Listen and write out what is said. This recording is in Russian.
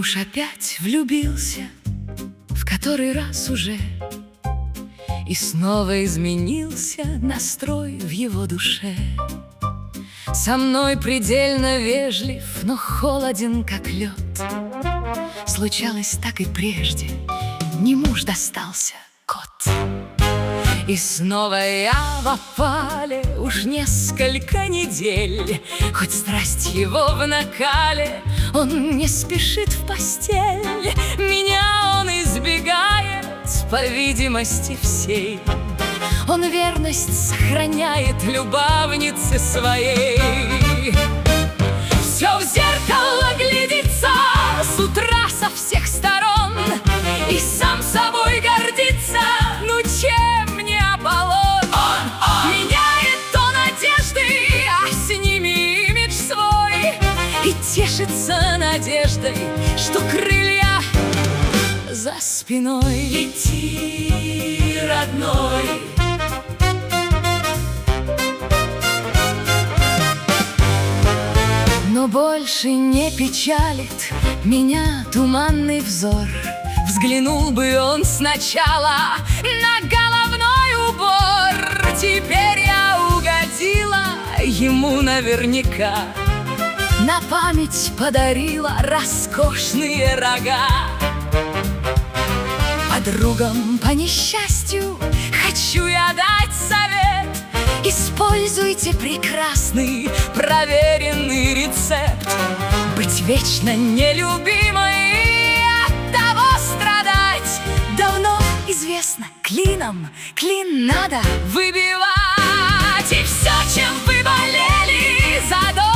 уж опять влюбился, в который раз уже, и снова изменился настрой в его душе. Со мной предельно вежлив, но холоден, как лед. Случалось так и прежде, не муж достался, кот. И снова я в опале уж несколько недель. Хоть страсть его в накале, он не спешит в постель. Меня он избегает, по видимости всей. Он верность сохраняет любовнице своей. Все в зеркало глядится с утра со всех сторон и сам собой гордится. Ну чем не Аполлон? Меняет он одежды, а с ними имидж свой, и тешится надеждой, что крылья за спиной. Лети, родной. Но больше не печалит меня туманный взор. Взглянул бы он сначала на головной убор. Теперь я угодила ему наверняка. На память подарила роскошные рога. Подругам по несчастью хочу я дать совет: используйте прекрасный, проверенный рецепт. Быть вечно нелюбимой и от того страдать давно известно. Клином клин надо выбивать. И все, чем вы болели, задор